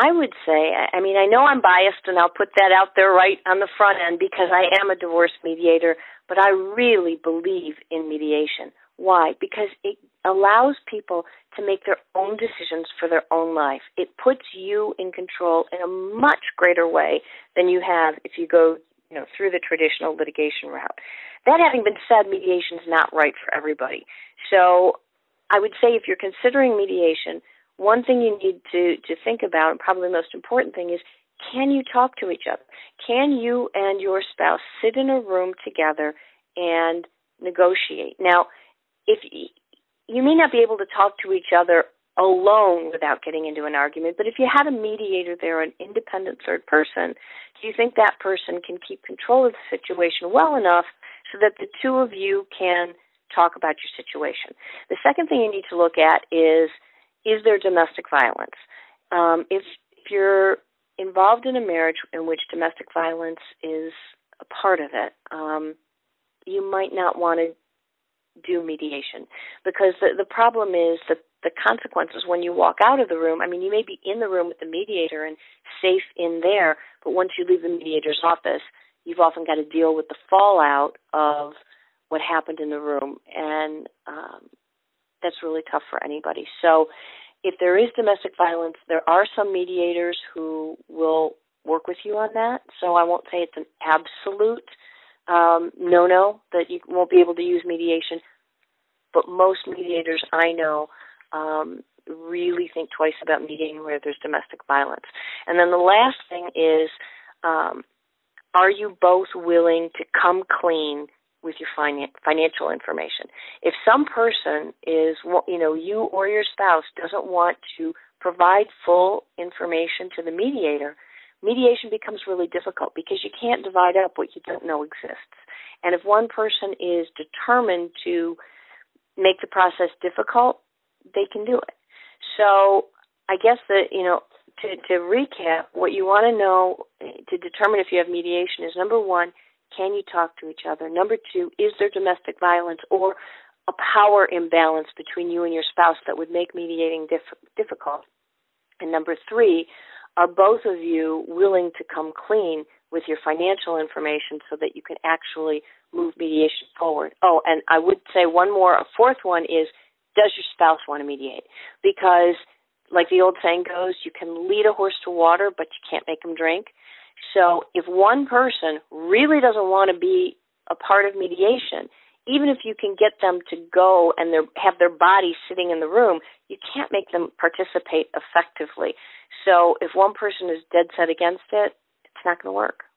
I would say, I mean, I know I'm biased, and I'll put that out there right on the front end because I am a divorce mediator, but I really believe in mediation. Why? Because it allows people to make their own decisions for their own life. It puts you in control in a much greater way than you have if you go, through the traditional litigation route. That having been said, mediation is not right for everybody. So I would say if you're considering mediation, one thing you need to think about, and probably the most important thing, is can you talk to each other? Can you and your spouse sit in a room together and negotiate? Now, if you may not be able to talk to each other alone without getting into an argument, but if you had a mediator there, an independent third person, do you think that person can keep control of the situation well enough so that the two of you can talk about your situation? The second thing you need to look at is there domestic violence? If you're involved in a marriage in which domestic violence is a part of it, you might not want to do mediation, because the problem is that the consequences when you walk out of the room, I mean, you may be in the room with the mediator and safe in there, but once you leave the mediator's office, you've often got to deal with the fallout of what happened in the room, and that's really tough for anybody. So if there is domestic violence, there are some mediators who will work with you on that, so I won't say it's an absolute no-no that you won't be able to use mediation, but most mediators I know really think twice about mediating where there's domestic violence. And then the last thing is, are you both willing to come clean with your financial information? If some person is, you or your spouse doesn't want to provide full information to the mediator, mediation becomes really difficult because you can't divide up what you don't know exists. And if one person is determined to make the process difficult, they can do it. So I guess that, to recap, what you want to know to determine if you have mediation is, number one, can you talk to each other? Number two, is there domestic violence or a power imbalance between you and your spouse that would make mediating difficult? And number three, are both of you willing to come clean with your financial information so that you can actually move mediation forward? Oh, and I would say a fourth one is, does your spouse want to mediate? Because, like the old saying goes, you can lead a horse to water, but you can't make him drink. So if one person really doesn't want to be a part of mediation, even if you can get them to go and have their body sitting in the room, you can't make them participate effectively. So if one person is dead set against it, it's not going to work.